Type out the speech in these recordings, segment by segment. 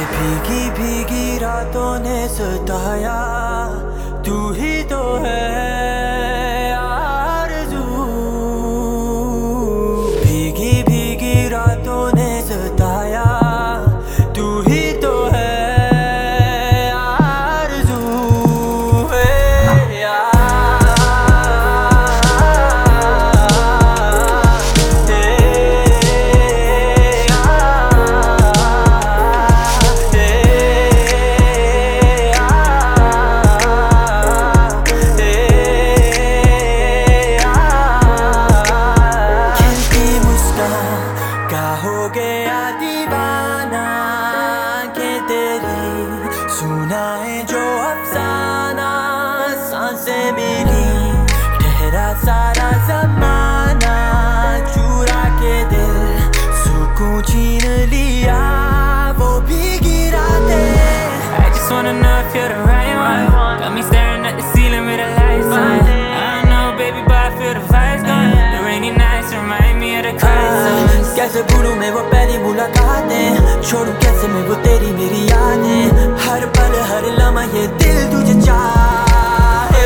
भीगी भीगी रातों ने सताया, तू ही तो है आरज़ू। भीगी भीगी रातों ने सताया, तू ही तो है आरज़ू। हो गया दीवाना के तेरी सुना है जो अफसाना, सांसें मिली ठहरा सारा ज़माना, चुरा के दिल सुकून छीन लिया वो भीगी रातें। I just wanna know if you're the right one. Got me staring at the ceiling with the lights on. I don't know baby but I feel the vibes gone. The rainy nights remind me of the crisis. कैसे भूलूं मैं वो पहली मुलाकातें, छोड़ूं कैसे मैं वो तेरी मेरी यादें। हर पल हर लम्हा ये दिल तुझे चाहे।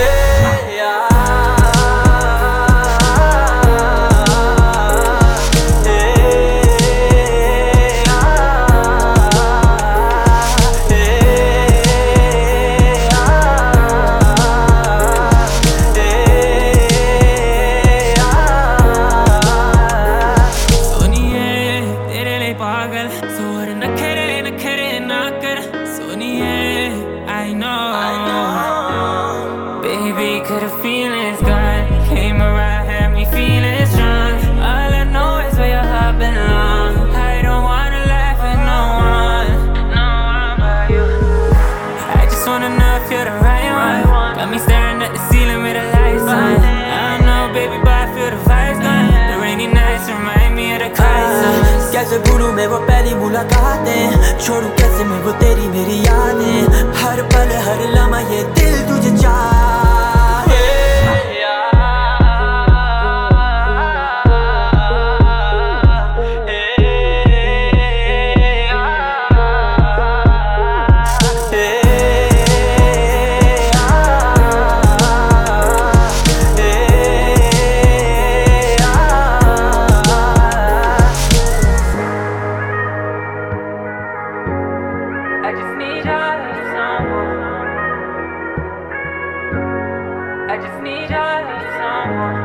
I know, baby, could have feelings gone. Came around, had me feeling strong. All I know is where your heart belongs. I don't wanna laugh at no one but you. I just wanna know if you're the right one. Got me staring at the ceiling with the lights on. I don't know, baby, but I feel the vibes gone. The rainy nights remind me of the crisis. कैसे भूलूं मैं वो पहली मुलाकातें, छोड़ूं कैसे मैं वो तेरी मेरी यादें। हर पल हर लम्हा ये दिल तुझे चाहे। I just need your someone. I just need your someone.